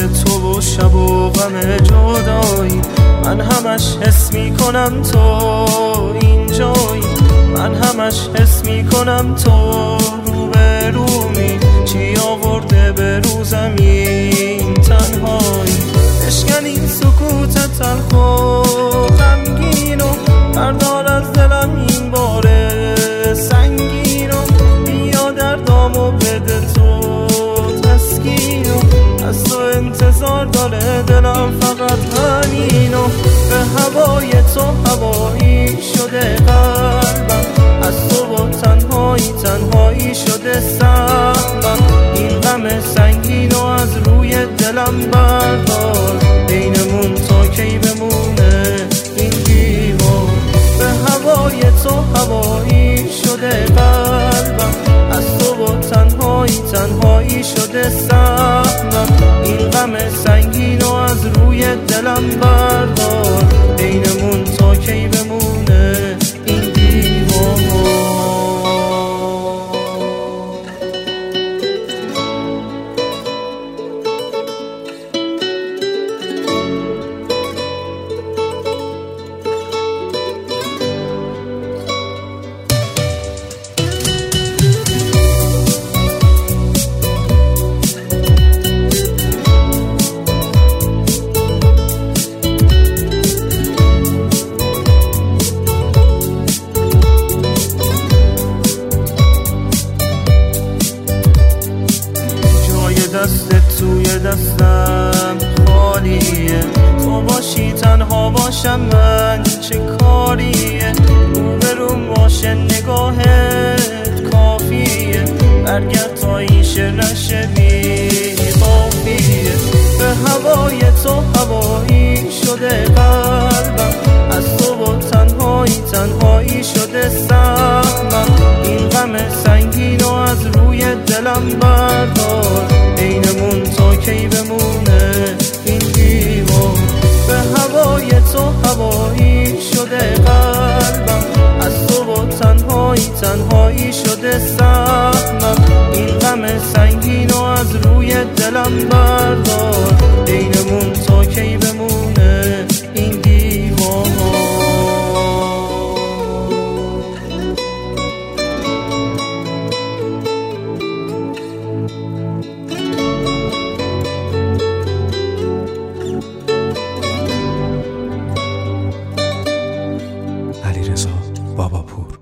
تو و شب و غم جدایی. من همش حس میکنم تو اینجایی، من همش حس میکنم تو روبرومی. چی آورده به رو زمین تنهایی؟ بشکنی سکوت تلخ و غمگین و بردار از دلم این باره سنگین و بیا دردامو بده تو تسکین و از تو انتظار داره دلم فقط همین و به هوای تو هوایی شده قلبم، از تو با تنهایی شده سهمم. این غم سنگین و از روی دلم بردار، بینمون تا کی بمونه این دیوار. به هوای تو هوایی شده قلبم، از تو با تنهایی شده سهمم. این غم سنگین و از روی دلم بردار، بینمون تا کی بمونه این دیوار. دستت توی دستم خالیه، تو باشی تنها باشم من چه کاریه؟ روبروم باشه نگاهت کافیه، برگرد تا این شعر نشه بی قافیه. به هوای تو هوایی شده قلبم، از تو با تنهایی شده سهمم. این غم سنگین و از روی دلم بردار، بینمون تا کی بمونه این دیوار. به هوای تو هوایی شده قلبم، از تو با تنهایی شده سهمم. این غم سنگین و از روی دلم بردار، بینمون تا کی بمونه این دیوار. علیرضا باباپور.